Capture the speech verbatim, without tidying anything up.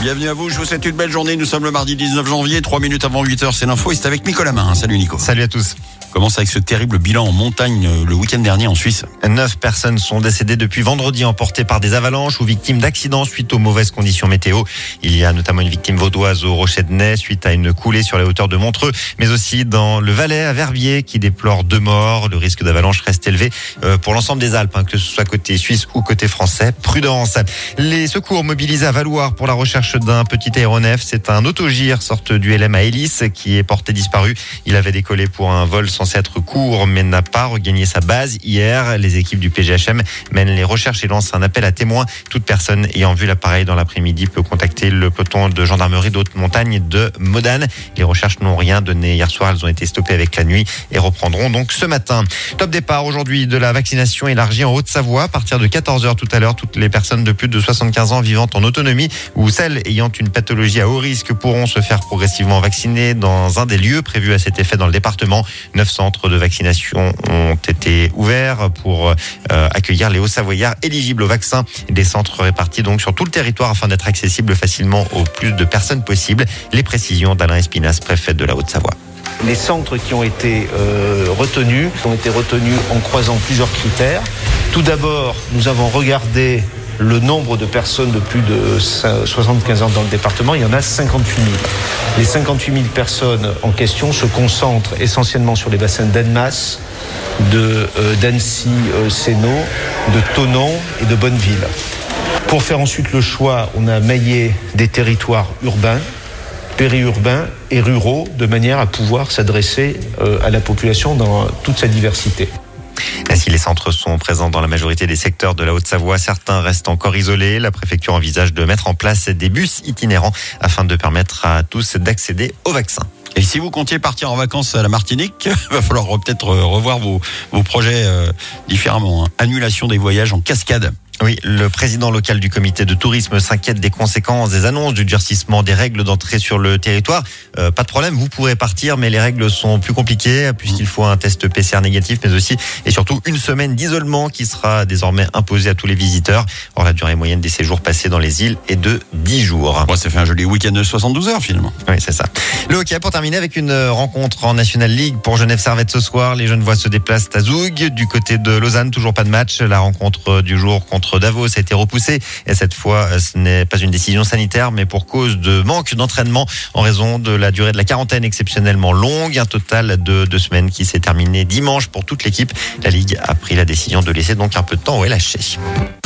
bienvenue à vous, je vous souhaite une belle journée. Nous sommes le mardi dix-neuf janvier, trois minutes avant huit heures, c'est l'info et c'est avec Nicolas Main. Salut Nico. Salut à tous. On commence avec ce terrible bilan en montagne le week-end dernier en Suisse. Neuf personnes sont décédées depuis vendredi, emportées par des avalanches ou victimes d'accidents suite aux mauvaises conditions météo. Il y a notamment une victime vaudoise au Rocher de Naye suite à une coulée sur les hauteurs de Montreux, mais aussi dans le Valais à Verbier qui déplore deux morts. Le risque d'avalanche reste élevé pour l'ensemble des Alpes, que ce soit côté suisse ou côté français. Prudence. Les secours mobilisés à Valloire pour la recherche d'un petit aéronef. C'est un autogire, sorte du L M à hélice, qui est porté disparu. Il avait décollé pour un vol censé être court, mais n'a pas regagné sa base hier. Les équipes du P G H M mènent les recherches et lancent un appel à témoins. Toute personne ayant vu l'appareil dans l'après-midi peut contacter le peloton de gendarmerie d'haute montagne de Modane. Les recherches n'ont rien donné hier soir. Elles ont été stoppées avec la nuit et reprendront donc ce matin. Top départ aujourd'hui de la vaccination élargie en Haute-Savoie. À partir de quatorze heures tout à l'heure, toutes les personnes de plus de soixante-quinze ans vivant en autonomie ou celles ayant une pathologie à haut risque pourront se faire progressivement vacciner dans un des lieux prévus à cet effet dans le département. Neuf centres de vaccination ont été ouverts pour euh, accueillir les Hauts-Savoyards éligibles au vaccin. Des centres répartis donc sur tout le territoire afin d'être accessibles facilement au plus de personnes possible. Les précisions d'Alain Espinas, préfet de la Haute-Savoie. Les centres qui ont été euh, retenus ont été retenus en croisant plusieurs critères. Tout d'abord, nous avons regardé le nombre de personnes de plus de soixante-quinze ans dans le département. Il y en a cinquante-huit mille. Les cinquante-huit mille personnes en question se concentrent essentiellement sur les bassins d'Annemasse, de, euh, d'Annecy, euh, Sénaux, de Thonon et de Bonneville. Pour faire ensuite le choix, on a maillé des territoires urbains, périurbains et ruraux, de manière à pouvoir s'adresser euh, à la population dans toute sa diversité. Si les centres sont présents dans la majorité des secteurs de la Haute-Savoie, certains restent encore isolés. La préfecture envisage de mettre en place des bus itinérants afin de permettre à tous d'accéder au vaccin. Et si vous comptiez partir en vacances à la Martinique, il va falloir peut-être revoir vos, vos projets euh, différemment. Hein. Annulation des voyages en cascade. Oui, le président local du comité de tourisme s'inquiète des conséquences des annonces du durcissement des règles d'entrée sur le territoire. Euh, pas de problème, vous pourrez partir, mais les règles sont plus compliquées puisqu'il faut un test P C R négatif, mais aussi et surtout une semaine d'isolement qui sera désormais imposée à tous les visiteurs. Or, la durée moyenne des séjours passés dans les îles est de dix jours. Bon, ça fait un joli week-end de soixante-douze heures finalement. Oui, c'est ça. Le hockey pour terminer avec une rencontre en National League pour Genève Servette ce soir. Les Genevois se déplacent à Zoug. Du côté de Lausanne, toujours pas de match. La rencontre du jour contre Davos a été repoussée et cette fois ce n'est pas une décision sanitaire mais pour cause de manque d'entraînement en raison de la durée de la quarantaine exceptionnellement longue, un total de deux semaines qui s'est terminé dimanche pour toute l'équipe. La Ligue a pris la décision de laisser donc un peu de temps au L H C.